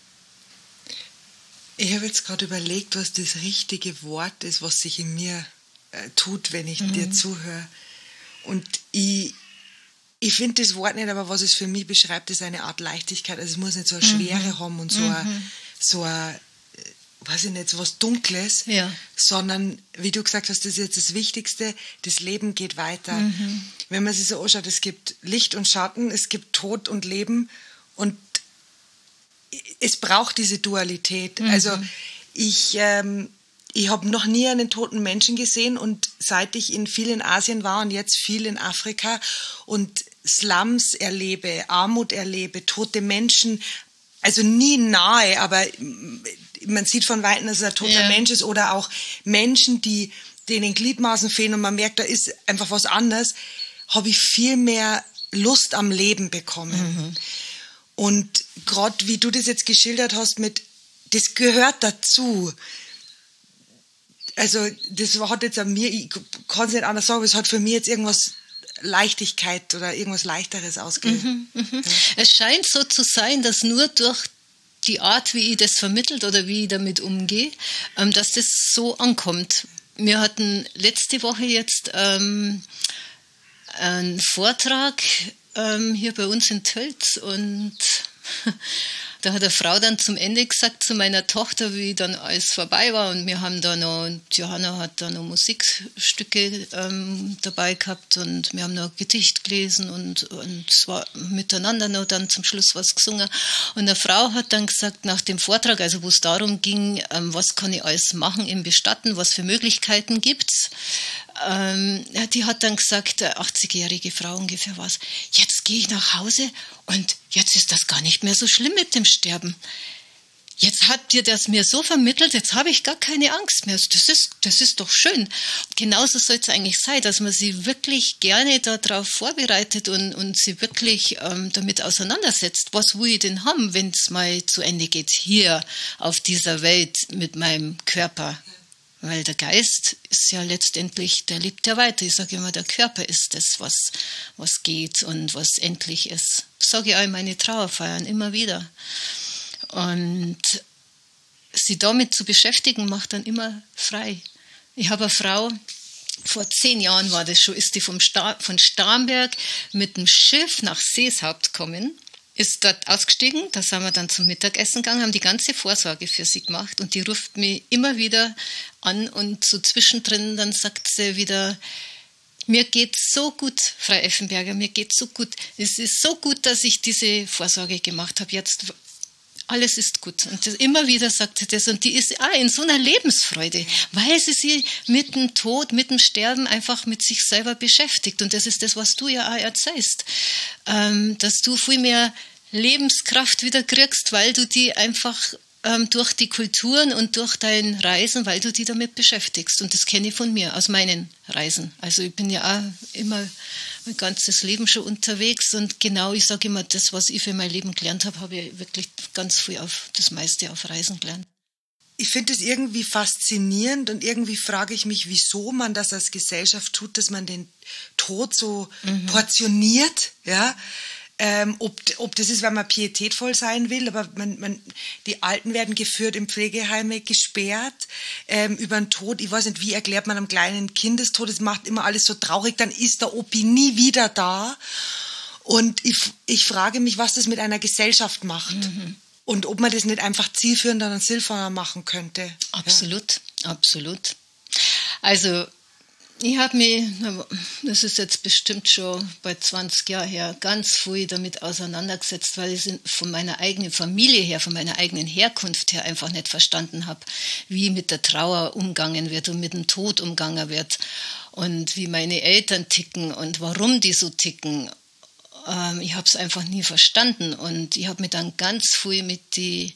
Ich habe jetzt gerade überlegt, was das richtige Wort ist, was sich in mir tut, wenn ich dir zuhöre. Und ich finde das Wort nicht, aber was es für mich beschreibt, ist eine Art Leichtigkeit. Also es muss nicht so eine Schwere haben und so ein weiß ich nicht, so was Dunkles, sondern, wie du gesagt hast, das ist jetzt das Wichtigste, das Leben geht weiter. Wenn man sich so anschaut, es gibt Licht und Schatten, es gibt Tod und Leben und es braucht diese Dualität. Also ich habe noch nie einen toten Menschen gesehen und seit ich viel in Asien war und jetzt viel in Afrika und Slums erlebe, Armut erlebe, tote Menschen, also nie nahe, aber man sieht von Weitem, dass es ein toter Mensch ist oder auch Menschen, denen Gliedmaßen fehlen und man merkt, da ist einfach was anderes, habe ich viel mehr Lust am Leben bekommen. Und gerade wie du das jetzt geschildert hast, das gehört dazu. Also das hat jetzt an mir, ich kann es nicht anders sagen, aber es hat für mich jetzt irgendwas Leichtigkeit oder irgendwas Leichteres ausgelöst. Es scheint so zu sein, dass nur durch die Art, wie ich das vermittelt oder wie ich damit umgehe, dass das so ankommt. Wir hatten letzte Woche jetzt einen Vortrag hier bei uns in Tölz und da hat eine Frau dann zum Ende gesagt zu meiner Tochter, wie dann alles vorbei war und wir haben da noch, und Johanna hat da noch Musikstücke dabei gehabt und wir haben noch ein Gedicht gelesen und es war miteinander noch dann zum Schluss was gesungen und eine Frau hat dann gesagt nach dem Vortrag, also wo es darum ging, was kann ich alles machen im Bestatten, was für Möglichkeiten gibt's, die hat dann gesagt, 80-jährige Frau ungefähr was, jetzt gehe ich nach Hause und jetzt ist das gar nicht mehr so schlimm mit dem Sterben. Jetzt hat dir das mir so vermittelt, jetzt habe ich gar keine Angst mehr. Das ist doch schön. Genauso soll es eigentlich sein, dass man sie wirklich gerne darauf vorbereitet und sie wirklich damit auseinandersetzt. Was will ich denn haben, wenn es mal zu Ende geht, hier auf dieser Welt mit meinem Körper? Weil der Geist ist ja letztendlich, der lebt ja weiter. Ich sage immer, der Körper ist das, was geht und was endlich ist. Das sage ich auch in meine Trauerfeiern immer wieder. Und sie damit zu beschäftigen, macht dann immer frei. Ich habe eine Frau, vor 10 Jahren war das schon, ist die von Starnberg mit dem Schiff nach Seeshaupt gekommen, ist dort ausgestiegen, da sind wir dann zum Mittagessen gegangen, haben die ganze Vorsorge für sie gemacht und die ruft mich immer wieder an und so zwischendrin, dann sagt sie wieder, mir geht's so gut, Frau Effenberger, mir geht's so gut. Es ist so gut, dass ich diese Vorsorge gemacht habe. Jetzt alles ist gut. Und das, immer wieder sagt sie das. Und die ist in so einer Lebensfreude, weil sie sich mit dem Tod, mit dem Sterben einfach mit sich selber beschäftigt. Und das ist das, was du ja auch erzählst. Dass du viel mehr Lebenskraft wieder kriegst, weil du die einfach durch die Kulturen und durch dein Reisen, weil du die damit beschäftigst. Und das kenne ich von mir, aus meinen Reisen. Also ich bin ja auch immer mein ganzes Leben schon unterwegs und genau, ich sage immer, das, was ich für mein Leben gelernt habe, habe ich wirklich ganz viel das meiste auf Reisen gelernt. Ich finde es irgendwie faszinierend und irgendwie frage ich mich, wieso man das als Gesellschaft tut, dass man den Tod so portioniert, ja. Ob das ist, weil man pietätvoll sein will, aber die Alten werden geführt, in Pflegeheime gesperrt, über den Tod. Ich weiß nicht, wie erklärt man einem kleinen Kind das Tod? Das macht immer alles so traurig, dann ist der Opi nie wieder da. Und ich frage mich, was das mit einer Gesellschaft macht. Und ob man das nicht einfach zielführender und sinnvoller machen könnte. Absolut, ja. Absolut. Also, ich habe mich, das ist jetzt bestimmt schon bei 20 Jahren her, ganz viel damit auseinandergesetzt, weil ich von meiner eigenen Familie her, von meiner eigenen Herkunft her einfach nicht verstanden habe, wie mit der Trauer umgangen wird und mit dem Tod umgangen wird und wie meine Eltern ticken und warum die so ticken. Ich habe es einfach nie verstanden und ich habe mich dann ganz viel mit die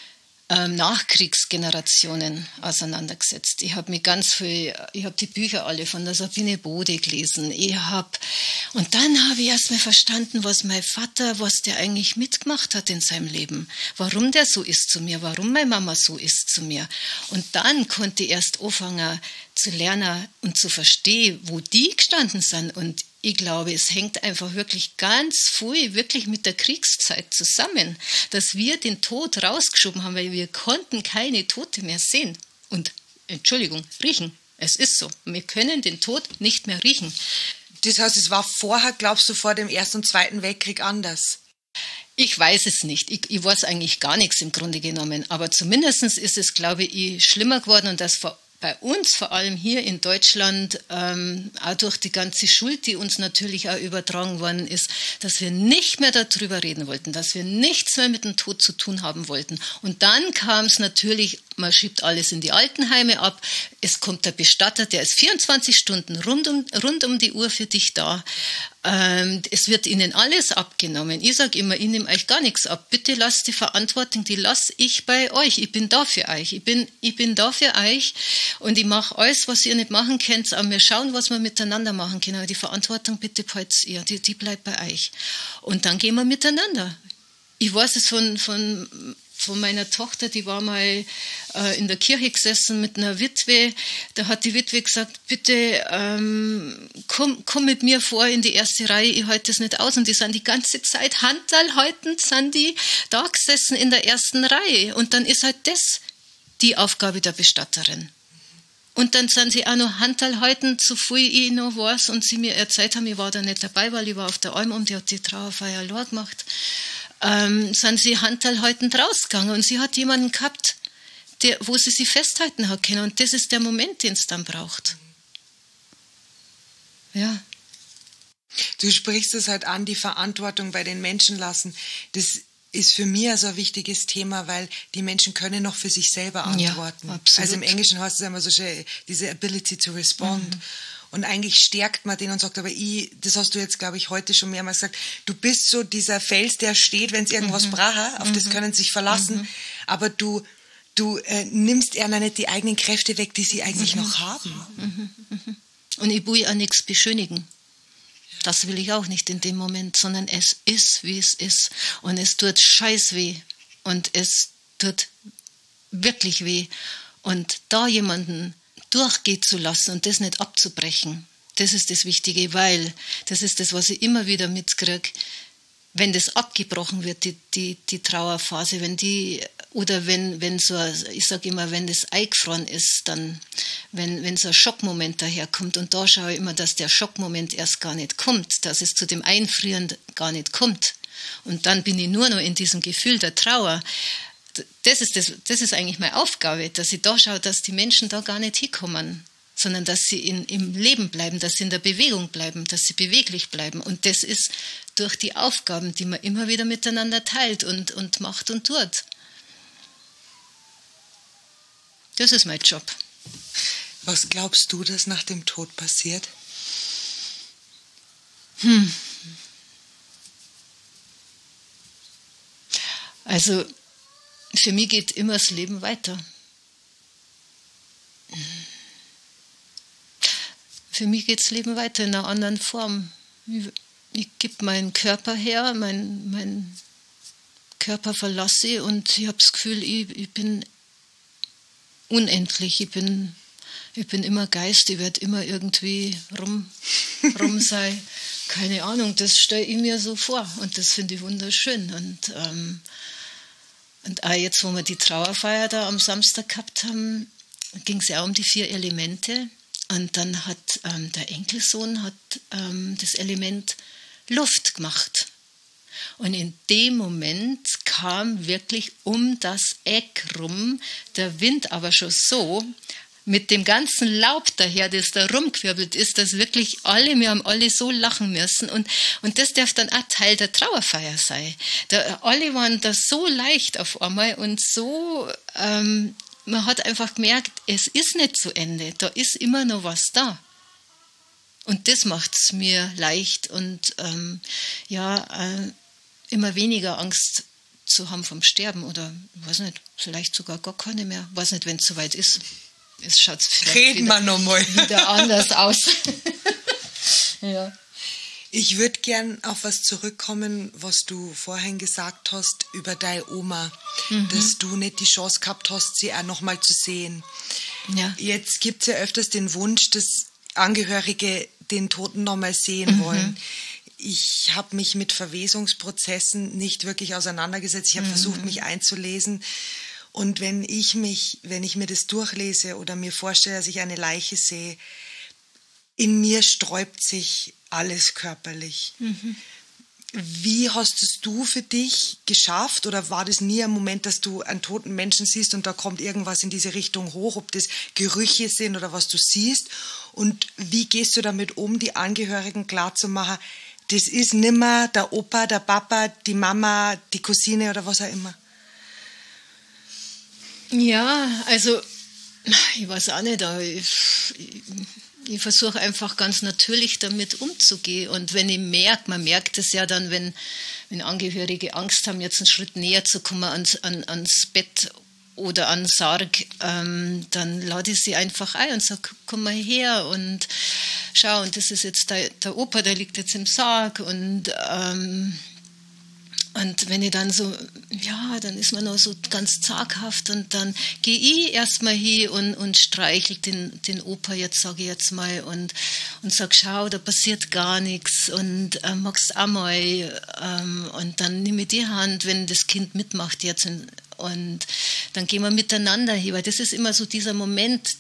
Nachkriegsgenerationen auseinandergesetzt. Ich habe die Bücher alle von der Sabine Bode gelesen. Und dann habe ich erst mal verstanden, was mein Vater, was der eigentlich mitgemacht hat in seinem Leben. Warum der so ist zu mir, warum meine Mama so ist zu mir. Und dann konnte ich erst anfangen zu lernen und zu verstehen, wo die gestanden sind. Und ich glaube, es hängt einfach wirklich ganz viel wirklich mit der Kriegszeit zusammen, dass wir den Tod rausgeschoben haben, weil wir konnten keine Tote mehr sehen und, riechen. Es ist so. Wir können den Tod nicht mehr riechen. Das heißt, es war vorher, glaubst du, vor dem Ersten und Zweiten Weltkrieg anders? Ich weiß es nicht. Ich weiß eigentlich gar nichts im Grunde genommen. Aber zumindest ist es, glaube ich, schlimmer geworden und das bei uns, vor allem hier in Deutschland, auch durch die ganze Schuld, die uns natürlich auch übertragen worden ist, dass wir nicht mehr darüber reden wollten, dass wir nichts mehr mit dem Tod zu tun haben wollten. Und dann kam es natürlich, man schiebt alles in die Altenheime ab, es kommt der Bestatter, der ist 24 Stunden rund um die Uhr für dich da. Es wird ihnen alles abgenommen. Ich sage immer, ich nehme euch gar nichts ab. Bitte lasst die Verantwortung, die lasse ich bei euch. Ich bin da für euch. Ich bin da für euch und ich mache alles, was ihr nicht machen könnt. Aber wir schauen, was wir miteinander machen können. Aber die Verantwortung bitte behaltet ihr. Die bleibt bei euch. Und dann gehen wir miteinander. Ich weiß es von meiner Tochter, die war mal in der Kirche gesessen mit einer Witwe. Da hat die Witwe gesagt, bitte komm mit mir vor in die erste Reihe, ich halte das nicht aus. Und die sind die ganze Zeit handhaltend, sind die da gesessen in der ersten Reihe. Und dann ist halt das die Aufgabe der Bestatterin. Und dann sind sie auch noch handhaltend, so viel ich noch weiß, und sie mir erzählt haben, ich war da nicht dabei, weil ich war auf der Alm und die hat die Trauerfeier allein gemacht. Sind sie handhaltend rausgegangen und sie hat jemanden gehabt, wo sie sich festhalten hat können. Und das ist der Moment, den es dann braucht. Ja. Du sprichst es halt an, die Verantwortung bei den Menschen lassen. Das ist für mich also ein wichtiges Thema, weil die Menschen können noch für sich selber antworten. Ja, absolut. Also im Englischen heißt es immer so schön, diese ability to respond. Und eigentlich stärkt man den und sagt, aber das hast du jetzt, glaube ich, heute schon mehrmals gesagt, du bist so dieser Fels, der steht, wenn es irgendwas braucht, auf das können sie sich verlassen, aber du nimmst ihnen nicht die eigenen Kräfte weg, die sie eigentlich noch haben. Und ich will auch nichts beschönigen. Das will ich auch nicht in dem Moment, sondern es ist, wie es ist. Und es tut scheiß weh. Und es tut wirklich weh. Und da jemanden durchgehen zu lassen und das nicht abzubrechen, das ist das Wichtige, weil das ist das, was ich immer wieder mitkriege, wenn das abgebrochen wird, die Trauerphase, wenn so, ich sage immer, wenn das eingefroren ist, dann, wenn so ein Schockmoment daherkommt, und da schaue ich immer, dass der Schockmoment erst gar nicht kommt, dass es zu dem Einfrieren gar nicht kommt. Und dann bin ich nur noch in diesem Gefühl der Trauer. Das ist eigentlich meine Aufgabe, dass ich da schaue, dass die Menschen da gar nicht hinkommen, sondern dass sie im Leben bleiben, dass sie in der Bewegung bleiben, dass sie beweglich bleiben. Und das ist durch die Aufgaben, die man immer wieder miteinander teilt und macht und tut. Das ist mein Job. Was glaubst du, dass nach dem Tod passiert? Also für mich geht immer das Leben weiter. Für mich geht das Leben weiter in einer anderen Form. Ich gebe meinen Körper her, mein Körper verlasse und ich habe das Gefühl, ich bin unendlich. Ich bin immer Geist, ich werde immer irgendwie rum sein. Keine Ahnung, das stelle ich mir so vor und das finde ich wunderschön. Und auch jetzt, wo wir die Trauerfeier da am Samstag gehabt haben, ging es ja auch um die 4 Elemente. Und dann hat der Enkelsohn das Element Luft gemacht. Und in dem Moment kam wirklich um das Eck rum der Wind, aber schon so, mit dem ganzen Laub daher, das da rumgewirbelt ist, dass wirklich wir haben alle so lachen müssen. Und das darf dann auch Teil der Trauerfeier sein. Alle waren da so leicht auf einmal und so, man hat einfach gemerkt, es ist nicht zu Ende, da ist immer noch was da. Und das macht es mir leicht und immer weniger Angst zu haben vom Sterben oder, weiß nicht, vielleicht sogar gar keine mehr. Weiß nicht, wenn es soweit ist. Es schaut vielleicht wieder anders aus. Ja. Ich würde gern auf was zurückkommen, was du vorhin gesagt hast über deine Oma, dass du nicht die Chance gehabt hast, sie auch noch mal zu sehen. Ja. Jetzt gibt es ja öfters den Wunsch, dass Angehörige den Toten noch mal sehen wollen. Ich habe mich mit Verwesungsprozessen nicht wirklich auseinandergesetzt. Ich habe versucht, mich einzulesen. Und wenn ich mir das durchlese oder mir vorstelle, dass ich eine Leiche sehe, in mir sträubt sich alles körperlich. Wie hast es du für dich geschafft oder war das nie ein Moment, dass du einen toten Menschen siehst und da kommt irgendwas in diese Richtung hoch, ob das Gerüche sind oder was du siehst? Und wie gehst du damit um, die Angehörigen klarzumachen, das ist nimmer der Opa, der Papa, die Mama, die Cousine oder was auch immer? Ja, also ich weiß auch nicht, aber ich versuche einfach ganz natürlich damit umzugehen. Und wenn ich merke, man merkt es ja dann, wenn Angehörige Angst haben, jetzt einen Schritt näher zu kommen ans Bett oder an den Sarg, dann lade ich sie einfach ein und sage, komm mal her und schau, und das ist jetzt der Opa, der liegt jetzt im Sarg und wenn ich dann so, ja, dann ist man noch so ganz zaghaft und dann gehe ich erstmal hin und streichel den Opa jetzt, sage ich jetzt mal, und sag, schau, da passiert gar nichts und magst auch mal, und dann nehme ich die Hand, wenn das Kind mitmacht jetzt und dann gehen wir miteinander hin, weil das ist immer so dieser Moment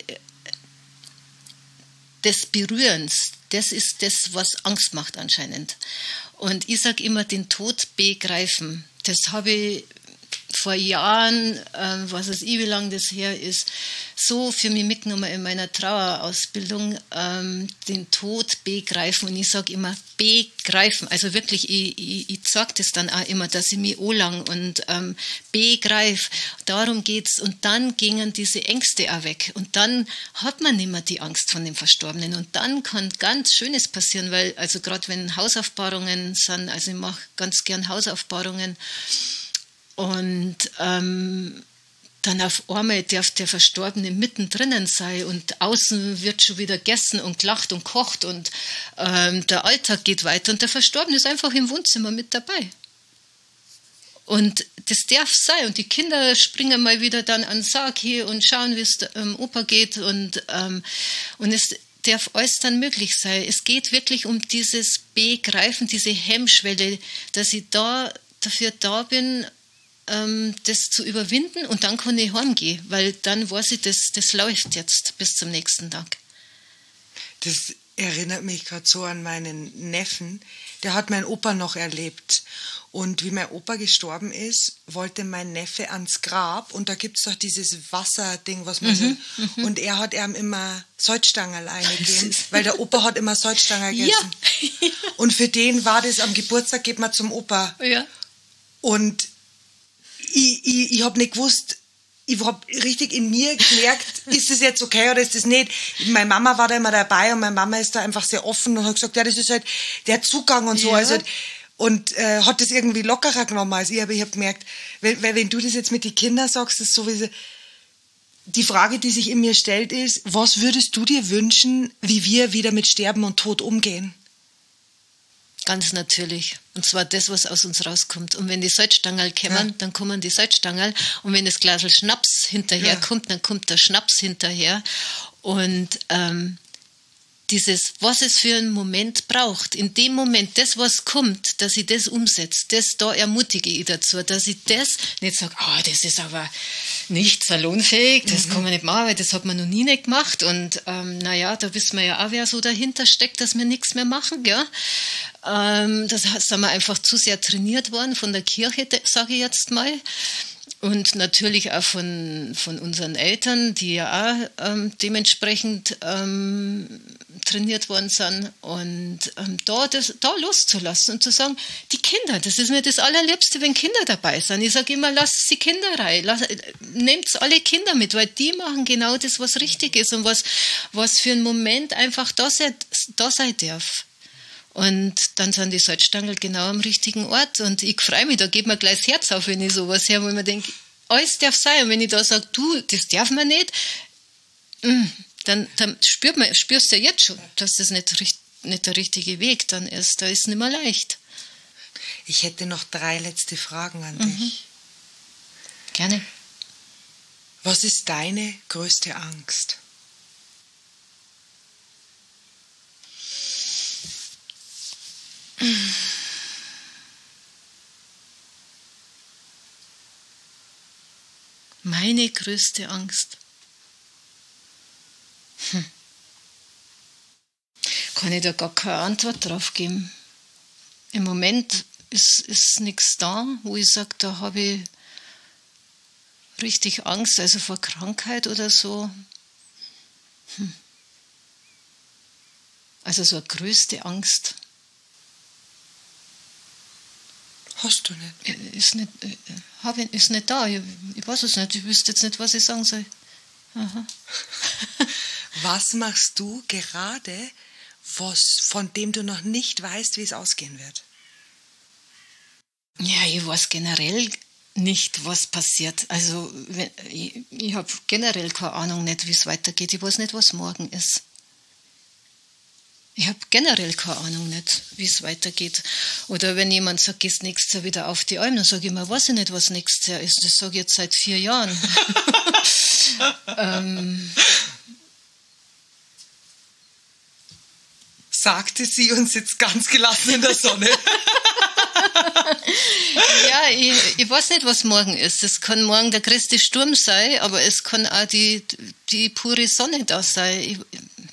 des Berührens, das ist das, was Angst macht anscheinend. Und ich sage immer, den Tod begreifen. Das habe ich vor Jahren, was weiß ich, wie lange das her ist, so für mich mitgenommen in meiner Trauerausbildung, den Tod begreifen. Und ich sage immer, begreifen. Also wirklich, ich sage das dann auch immer, dass ich mich anlang und begreife. Darum geht's. Und dann gingen diese Ängste auch weg. Und dann hat man nicht mehr die Angst von dem Verstorbenen. Und dann kann ganz Schönes passieren, weil, also gerade wenn Hausaufbahrungen sind, also ich mache ganz gern Hausaufbahrungen, und dann auf einmal darf der Verstorbene mittendrin sein und außen wird schon wieder gegessen und gelacht und kocht und der Alltag geht weiter und der Verstorbene ist einfach im Wohnzimmer mit dabei. Und das darf sein und die Kinder springen mal wieder dann an den Sarg hier und schauen, wie es dem Opa geht und es darf alles dann möglich sein. Es geht wirklich um dieses Begreifen, diese Hemmschwelle, dass ich dafür da bin, das zu überwinden und dann kann ich heimgehen, weil dann weiß ich, das läuft jetzt bis zum nächsten Tag. Das erinnert mich gerade so an meinen Neffen. Der hat mein Opa noch erlebt. Und wie mein Opa gestorben ist, wollte mein Neffe ans Grab und da gibt es doch dieses Wasserding, was man so... Und er hat ihm immer Salzstangerl eingegeben, weil der Opa hat immer Salzstangerl gegessen. Ja. Und für den war das am Geburtstag, geht man zum Opa. Ja. Und ich habe nicht gewusst, ich habe richtig in mir gemerkt, ist das jetzt okay oder ist das nicht? Meine Mama war da immer dabei und meine Mama ist da einfach sehr offen und hat gesagt, ja, das ist halt der Zugang und so. Ja. Also, und hat das irgendwie lockerer genommen als ich. Aber ich habe gemerkt, wenn du das jetzt mit den Kindern sagst, ist sowieso die Frage, die sich in mir stellt, ist, was würdest du dir wünschen, wie wir wieder mit Sterben und Tod umgehen? Ganz natürlich. Und zwar das, was aus uns rauskommt. Und wenn die Salzstangerl kommen, dann kommen die Salzstangerl. Und wenn das Glasl Schnaps hinterher kommt, dann kommt der Schnaps hinterher. Und was es für einen Moment braucht, in dem Moment, das, was kommt, dass ich das umsetze, da ermutige ich dazu, dass ich das nicht sage, das ist aber nicht salonfähig, das kann man nicht machen, weil das hat man noch nie nicht gemacht. Und da wissen wir ja auch, wer so dahinter steckt, dass wir nichts mehr machen, gell? Das sind wir einfach zu sehr trainiert worden von der Kirche, sage ich jetzt mal. Und natürlich auch von unseren Eltern, die ja auch dementsprechend trainiert worden sind. Und da loszulassen und zu sagen, die Kinder, das ist mir das Allerliebste, wenn Kinder dabei sind. Ich sage immer, lasst die Kinder rein, nehmt alle Kinder mit, weil die machen genau das, was richtig ist und was für einen Moment einfach da sein darf. Und dann sind die Salzstangerl genau am richtigen Ort. Und ich freue mich, da geht mir gleich das Herz auf, wenn ich sowas höre, wo ich mir denke, alles darf sein. Und wenn ich da sage, du, das darf man nicht, dann spürst du ja jetzt schon, dass das nicht der richtige Weg dann ist. Da ist es nicht mehr leicht. Ich hätte noch 3 letzte Fragen an dich. Gerne. Was ist deine größte Angst? Meine größte Angst. Kann ich da gar keine Antwort drauf geben. Im Moment ist nichts da, wo ich sage, da habe ich richtig Angst, also vor Krankheit oder so. Also so eine größte Angst. Hast du nicht? Ist nicht da. Ich weiß es nicht. Ich wüsste jetzt nicht, was ich sagen soll. Aha. Was machst du gerade, von dem du noch nicht weißt, wie es ausgehen wird? Ja, ich weiß generell nicht, was passiert. Also ich habe generell keine Ahnung nicht, wie es weitergeht. Ich weiß nicht, was morgen ist. Ich habe generell keine Ahnung nicht, wie es weitergeht. Oder wenn jemand sagt, gehst nächstes Jahr wieder auf die Alm, dann sage ich mir, weiß ich nicht, was nächstes Jahr ist. Das sage ich jetzt seit 4 Jahren. Sagte sie und sitzt ganz gelassen in der Sonne. Ja, ich weiß nicht, was morgen ist. Es kann morgen der größte Sturm sein, aber es kann auch die pure Sonne da sein.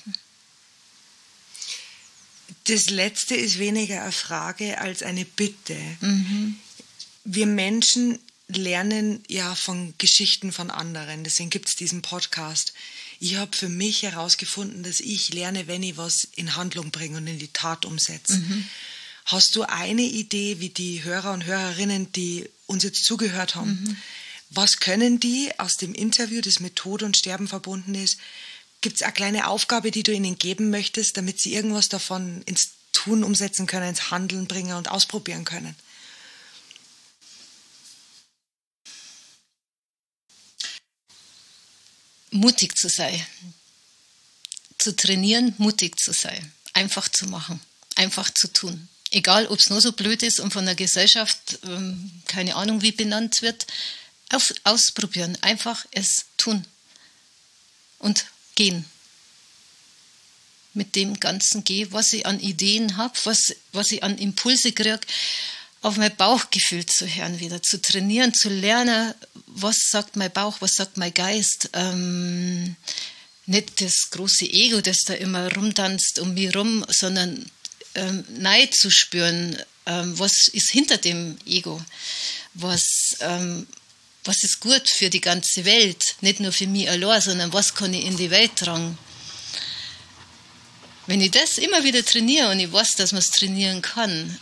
Das Letzte ist weniger eine Frage als eine Bitte. Mhm. Wir Menschen lernen ja von Geschichten von anderen. Deswegen gibt es diesen Podcast. Ich habe für mich herausgefunden, dass ich lerne, wenn ich was in Handlung bringe und in die Tat umsetze. Mhm. Hast du eine Idee, wie die Hörer und Hörerinnen, die uns jetzt zugehört haben, was können die aus dem Interview, das mit Tod und Sterben verbunden ist, gibt es eine kleine Aufgabe, die du ihnen geben möchtest, damit sie irgendwas davon ins Tun umsetzen können, ins Handeln bringen und ausprobieren können? Mutig zu sein. Zu trainieren, mutig zu sein. Einfach zu machen. Einfach zu tun. Egal, ob es nur so blöd ist und von der Gesellschaft, keine Ahnung wie benannt wird, ausprobieren. Einfach es tun. Und gehen. Mit dem Ganzen gehe, was ich an Ideen habe, was ich an Impulse kriege, auf mein Bauchgefühl zu hören wieder, zu trainieren, zu lernen, was sagt mein Bauch, was sagt mein Geist. Nicht das große Ego, das da immer rumtanzt um mich rum, sondern Neid zu spüren, was ist hinter dem Ego, was ist gut für die ganze Welt, nicht nur für mich allein, sondern was kann ich in die Welt tragen. Wenn ich das immer wieder trainiere und ich weiß, dass man es trainieren kann,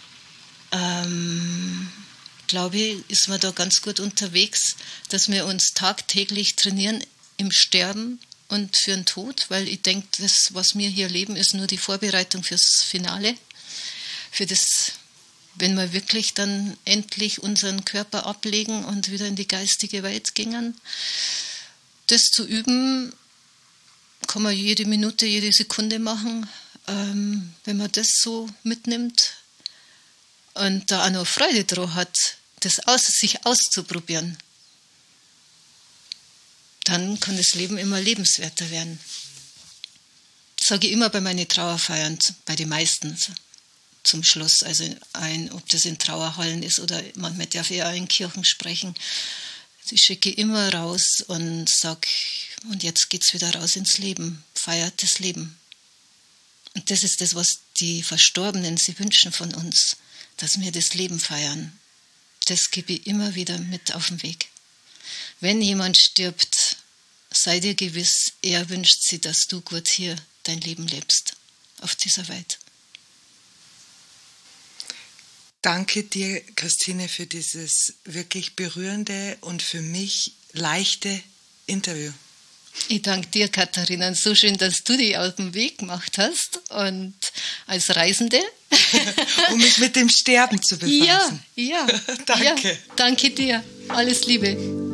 glaube ich, ist man da ganz gut unterwegs, dass wir uns tagtäglich trainieren im Sterben und für den Tod, weil ich denke, das, was wir hier leben, ist nur die Vorbereitung fürs Finale, für das, wenn wir wirklich dann endlich unseren Körper ablegen und wieder in die geistige Welt gingen. Das zu üben, kann man jede Minute, jede Sekunde machen, wenn man das so mitnimmt und da auch noch Freude dran hat, sich auszuprobieren. Dann kann das Leben immer lebenswerter werden. Das sage ich immer bei meinen Trauerfeiern, bei den meisten zum Schluss. Also ob das in Trauerhallen ist oder manchmal darf ich auch in Kirchen sprechen. Ich schicke immer raus und sage, und jetzt geht's wieder raus ins Leben. Feiert das Leben. Und das ist das, was die Verstorbenen sie wünschen von uns, dass wir das Leben feiern. Das gebe ich immer wieder mit auf den Weg. Wenn jemand stirbt, sei dir gewiss, er wünscht sich, dass du gut hier dein Leben lebst, auf dieser Welt. Danke dir, Christine, für dieses wirklich berührende und für mich leichte Interview. Ich danke dir, Katharina. So schön, dass du dich auf den Weg gemacht hast und als Reisende. Um mich mit dem Sterben zu befassen. Ja. Danke. Ja, danke dir. Alles Liebe.